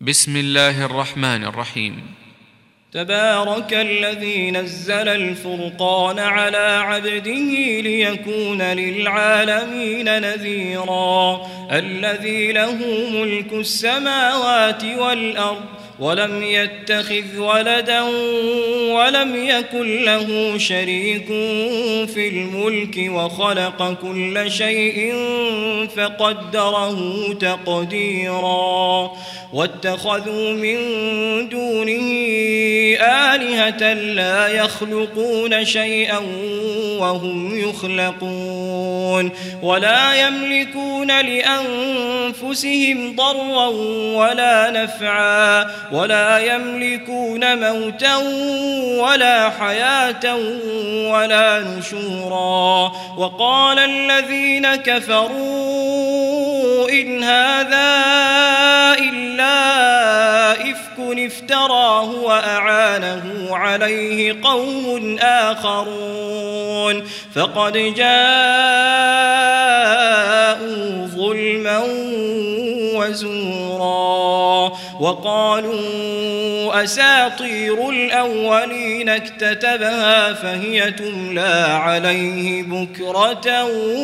بسم الله الرحمن الرحيم. تبارك الذي نزل الفرقان على عبده ليكون للعالمين نذيرا الذي له ملك السماوات والأرض ولم يتخذ ولدا ولم يكن له شريك في الملك وخلق كل شيء فقدره تقديرا واتخذوا من دونه آلهة لا يخلقون شيئا وهم يخلقون ولا يملكون لأنفسهم ضرا ولا نفعا ولا يملكون موتا ولا حياة ولا نشورا وقال الذين كفروا إن هذا إلا إفك افتراه وأعانه عليه قوم آخرون فقد جاءوا ظلما وزورا وقالوا أساطير الأولين اكتتبها فهي تملى عليه بكرة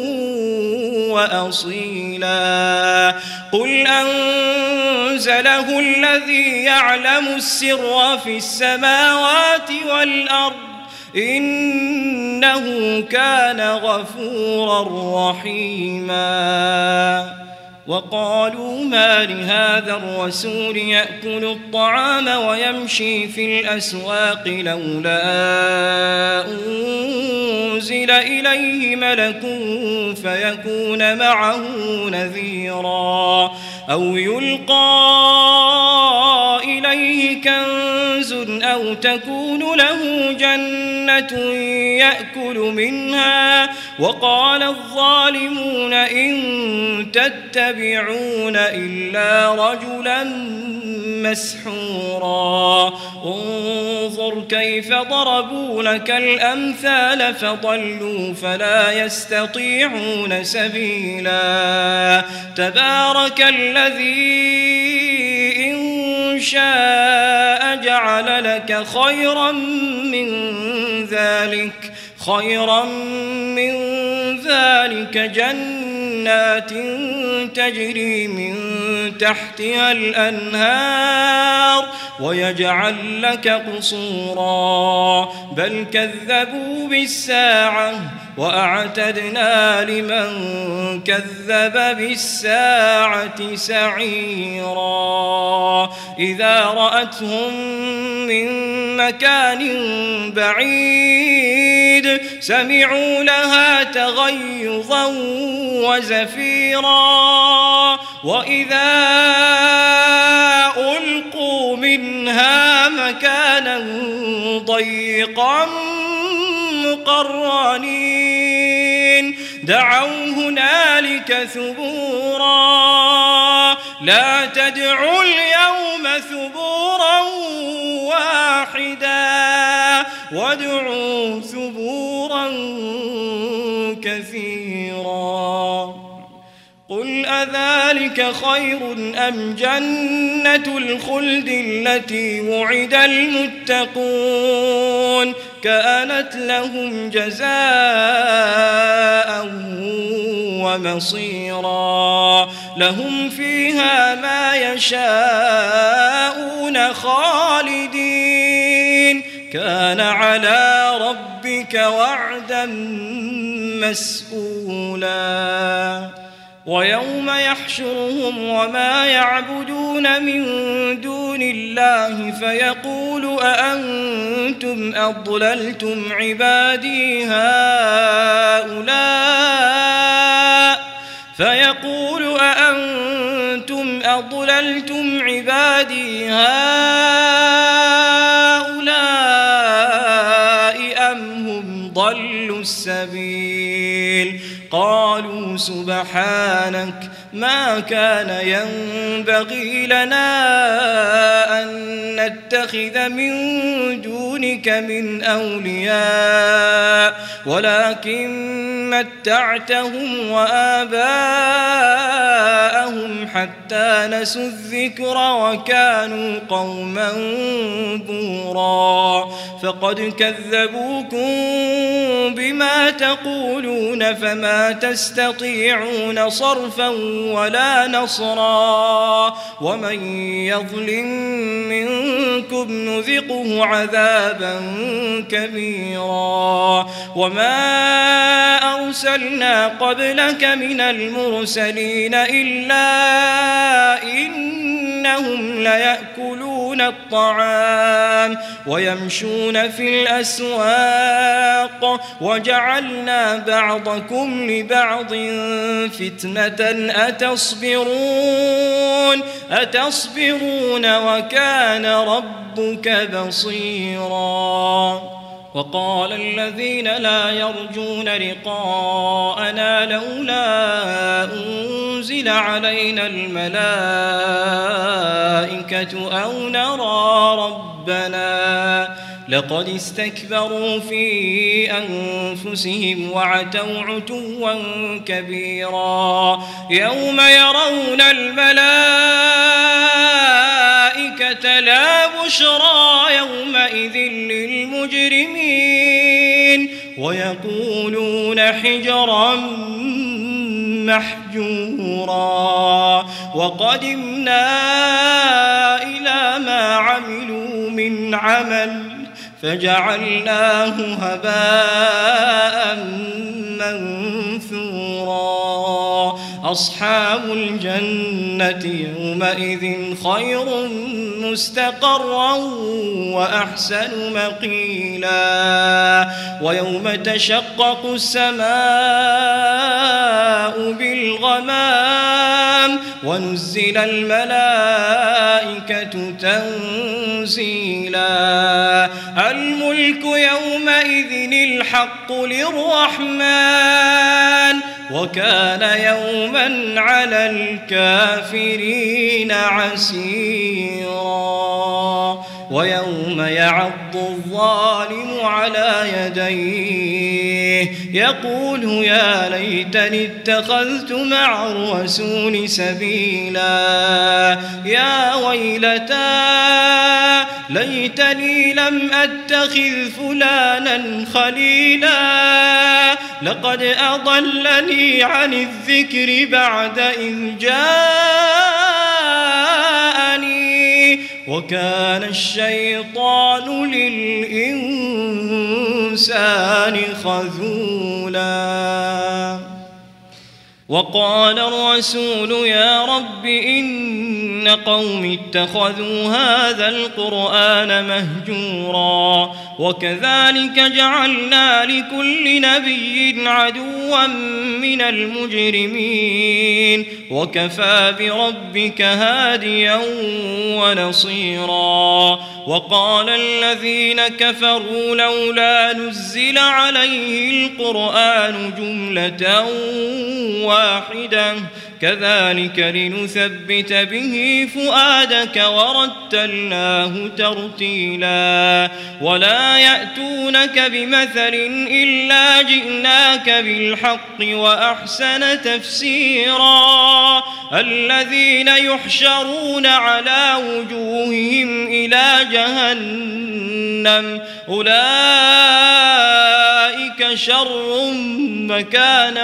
وأصيلا قل أنزله الذي يعلم السر في السماوات والأرض إنه كان غفورا رحيما وقالوا ما لهذا الرسول يأكل الطعام ويمشي في الأسواق لولا أنزل إليه ملك فيكون معه نذيرا أو يلقى إليه كنز أو تكون له جنة يأكل منها وقال الظالمون إن تتبعون إلا رجلا مسحورا انظر كيف ضربوا لك الأمثال فضلوا فلا يستطيعون سبيلا تبارك الذي إن شاء جعل لك خيرا من ذلك جنات تجري من تحتها الأنهار ويجعل لك قصورا بل كذبوا بالساعة وأعتدنا لمن كذب بالساعة سعيرا إذا رأتهم من مكان بعيد سمعوا لها تغيظا وزفيرا وإذا ألقوا منها مكانا ضيقا مقرنين دعوا هنالك ثبورا لا تدعوا اليوم ثبورا واحدا وادعوا ثبورا كثيرا قل أذلك خير أم جنة الخلد التي وعد المتقون كانت لهم جزاء ومصيرا لهم فيها ما يشاءون خالدين كان على ربك وعدا مسئولا ويوم يحشرهم وما يعبدون من دون الله فيقول أأنتم أضللتم عبادي هؤلاء أم هم ضلوا السبيل قالوا ما كان ينبغي لنا أن نتخذ من دونك من أولياء ولكن متعتهم وآباءهم حتى نسوا الذكر وكانوا قوما بورا فقد كذبوكم بما تقولون فما تستطيعون صرفا ولا نصرا ومن يظلم منكم نذقه عذابا كبيرا وما أرسلنا قبلك من المرسلين إلا إنهم ليأكلون الطعام ويمشون في الأسواق وجعلنا بعضكم لبعض فتنة أتصبرون وكان ربك بصيرا وقال الذين لا يرجون لقاءنا لولا أنزل علينا الملائكة أو نرى ربنا لقد استكبروا في أنفسهم وعتوا عتوا كبيرا يوم يرون الملائكة لا بشرى يومئذ للمجرمين ويقولون حجرا محجورا وقدمنا إلى ما عملوا من عمل فجعلناه هباء منثورا أصحاب الجنة يومئذ خير مستقرا وأحسن مقيلا ويوم تشقق السماء بالغمام ونزل الملائكة تنزيلا الملك يومئذ الحق للرحمن وكان يوما على الكافرين عسيرا ويوم يعض الظالم على يديه يقول يا ليتني اتخذت مع الرسول سبيلا يا ويلتى ليتني لم أتخذ فلانا خليلا لقد أضلني عن الذكر بعد إذ جاءني وكان الشيطان للإنسان خذولا وقال الرسول يا رب إن قوم اتخذوا هذا القرآن مهجورا وكذلك جعلنا لكل نبي عدوا من المجرمين وكفى بربك هاديا ونصيرا وقال الذين كفروا لولا نزل عليه القرآن جملة واحدة كذلك لنثبت به فؤادك ورتلناه ترتيلا ولا يأتونك بمثل إلا جئناك بالحق وأحسن تفسيرا الذين يحشرون على وجوههم إلى جهنم أولئك شر مكانا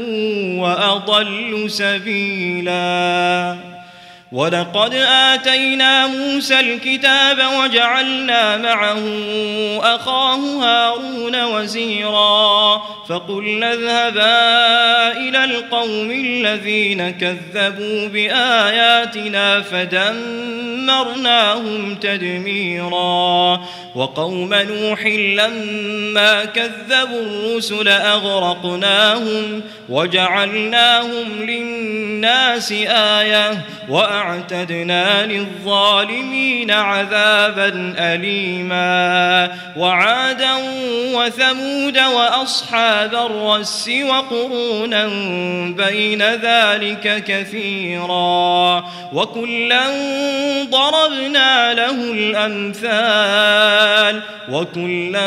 وأضل سبيلا ولقد آتينا موسى الكتاب وجعلنا معه أخاه هارون وزيرا فقلنا اذهبا إلى القوم الذين كذبوا بآياتنا فدمرناهم تدميرا وقوم نوح لما كذبوا الرسل أغرقناهم وجعلناهم للناس آية وأعتدنا للظالمين عذابا أليما وعادا وثمود وأصحاب الرس وقرونا بين ذلك كثيرا وكلا ضربنا له الأمثال وكلا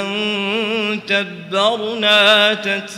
تبرنا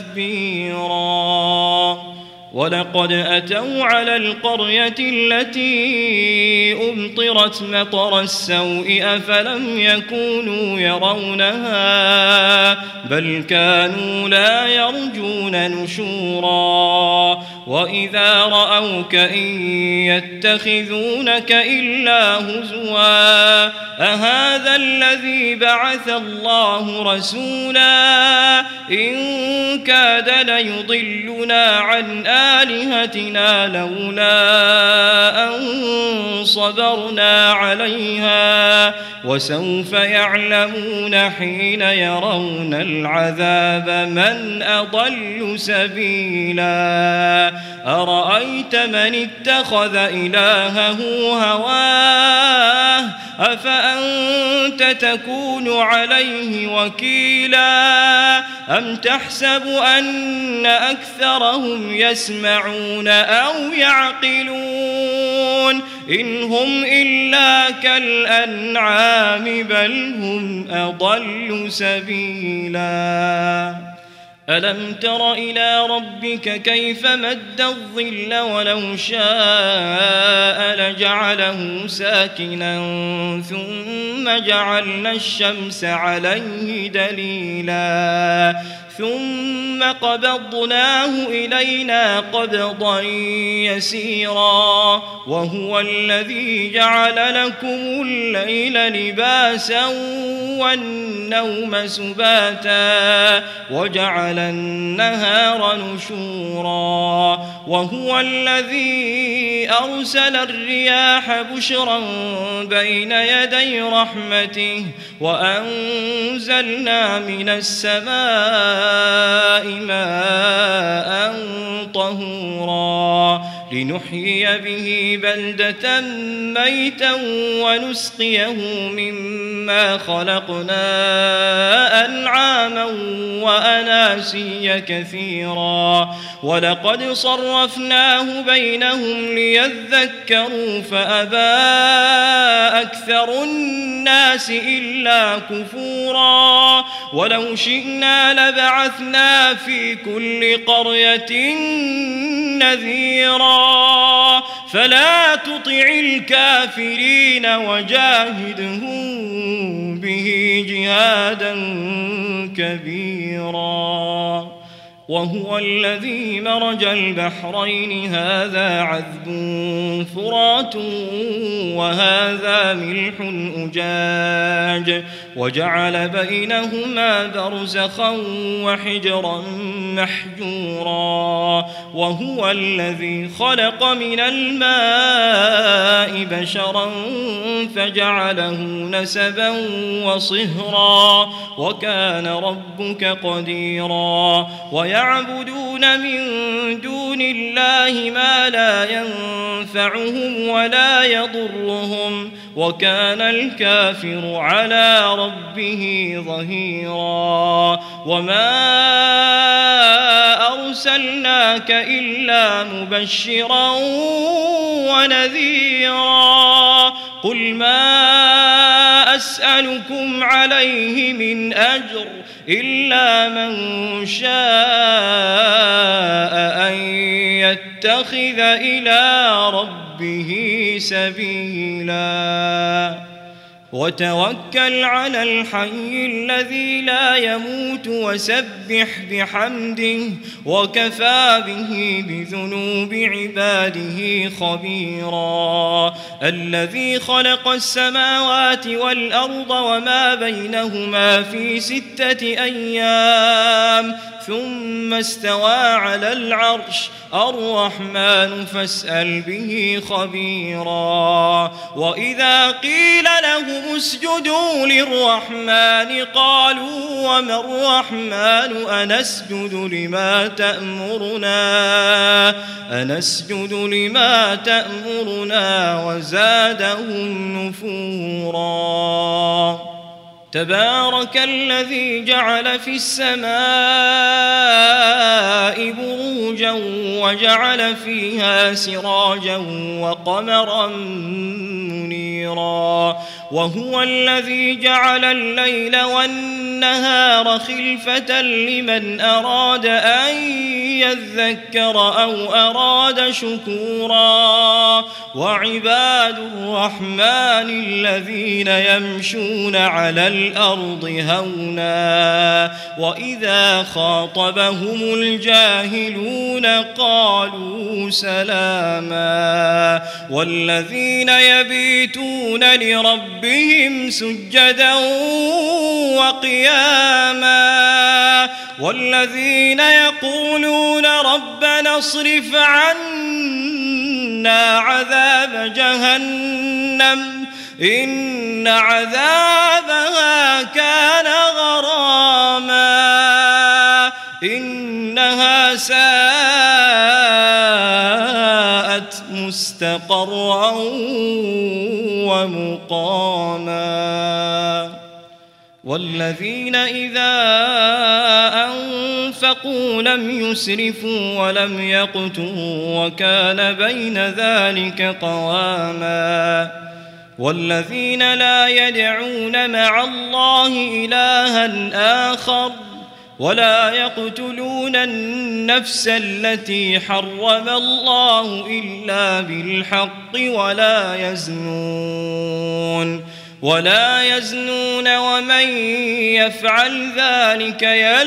تتبيرا ولقد أتوا على القرية التي أمطرت مطر السوء أفلم يكونوا يرونها بل كانوا لا يرجون نشورا وإذا رأوك إن يتخذونك إلا هزوا أهذا الذي بعث الله رسولا إن كاد ليضلنا عن آلهتنا لولا أن صبرنا عليها وسوف يعلمون حين يرون العذاب من أضل سبيلا أرأيت من اتخذ إلهه هواه أفأنت تكون عليه وكيلا أم تحسب أن أكثرهم يسمعون أو يعقلون إن هم إلا كالأنعام بل هم أضل سبيلا ألم تر إلى ربك كيف مد الظل ولو شاء لجعله ساكنا ثم جعلنا الشمس عليه دليلا ثم قبضناه إلينا قبضا يسيرا وهو الذي جعل لكم الليل لباسا والنوم سباتا وجعل النهار نشورا وهو الذي أرسل الرياح بشرا بين يدي رحمته وأنزلنا من السماء ماء طهورا لنحيي به بلدة ميتا ونسقيه مما خلقنا أنعاما وأناسيا كثيرا ولقد صرفناه بينهم ليذكروا فأبى أكثر الناس إلا كفورا ولو شئنا لبعثنا في كل قرية نذيرا فلا تطع الكافرين وجاهدهم به جهادا كبيرا وهو الذي مرج البحرين هذا عذب فرات وهذا ملح أجاج وجعل بينهما برزخا وحجرا محجورا وهو الذي خلق من الماء بشرا فجعله نسبا وصهرا وكان ربك قديرا ويعبدون من دون الله ما لا ينفعهم ولا يضرهم وكان الكافر على ربه ظهيرا وما أرسلناك إلا مبشرا ونذيرا قل ما أسألكم عليه من أجر إلا من شاء أن يتخذ إلى ربه سبيلا وتوكل على الحي الذي لا يموت وسبح بحمده وكفى به بذنوب عباده خبيرا الذي خلق السماوات والأرض وما بينهما في 6 أيام ثم استوى على العرش الرحمن فاسأل به خبيرا وإذا قيل لهم اسجدوا للرحمن قالوا وما الرحمن أنسجد لما تأمرنا وزادهم نفورا تبارك الذي جعل في السماء بروجا وجعل فيها سراجا وقمرا منيرا وهو الذي جعل الليل والنهار خلفة لمن أراد أن يذكر أو أراد شكورا وعباد الرحمن الذين يمشون على الأرض هونا وإذا خاطبهم الجاهلون قالوا سلاما والذين يبيتون لربهم سجدا وقياما والذين يقولون ربنا اصرف عنا عذاب جهنم إن عذابها كان غراما إنها ساءت مستقرا ومقاما والذين إذا أنفقوا لم يسرفوا ولم يقتروا وكان بين ذلك قواما والذين لا يدعون مع الله إلها آخر ولا يقتلون النفس التي حرم الله إلا بالحق ولا يزنون ومن يفعل ذلك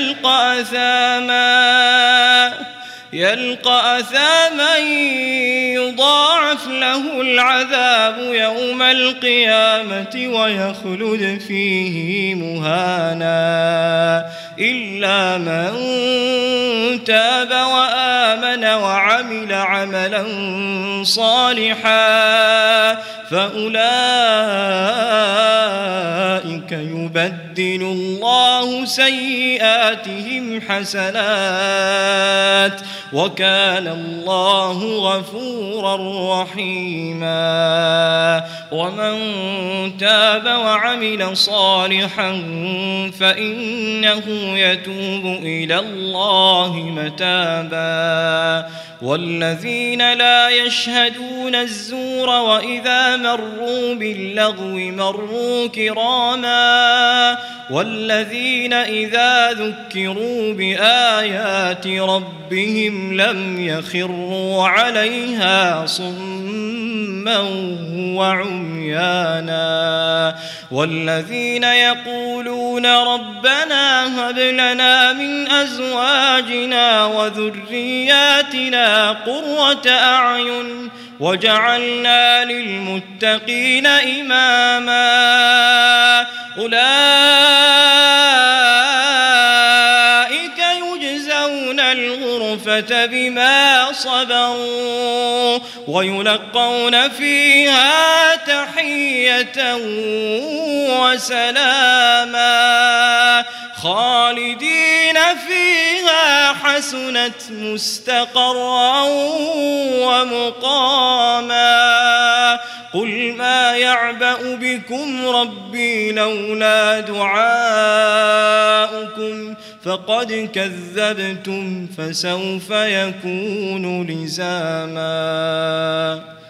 يلقى أثاما يضاعف له العذاب يوم القيامة ويخلد فيه مهانا إلا من تاب وآمن وعمل عملا صالحا فأولئك يبدل الله سيئاتهم حسنات وكان الله غفورا رحيما ومن تاب وعمل صالحا فإنه يتوب إلى الله متابا والذين لا يشهدون الزور وإذا مروا باللغو مروا كراما والذين إذا ذكروا بآيات ربهم لم يخروا عليها صما وعميانا والذين يقولون ربنا هب لنا من أزواجنا وذرياتنا قرة أعين وجعلنا للمتقين إماما أولئك يجزون الغرفة بما صبروا ويلقون فيها تحية وسلاما خالدين فيها حسنت مستقرا ومقاما قل ما يعبأ بكم ربي لولا دعاؤكم فقد كذبتم فسوف يكون لزاما